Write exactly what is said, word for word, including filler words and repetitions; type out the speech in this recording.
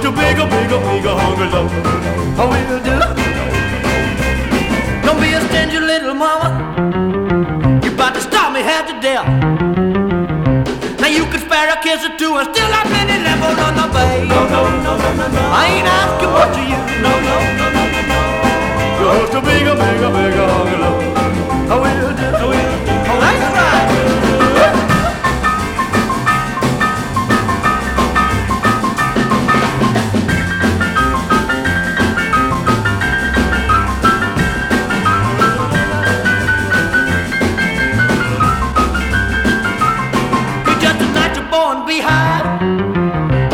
a big, a big, a big, a hungry love. I will do. Don't be a stingy little mama. You about to stop me half to death. Now you can spare a kiss or two and still not many left. Oh,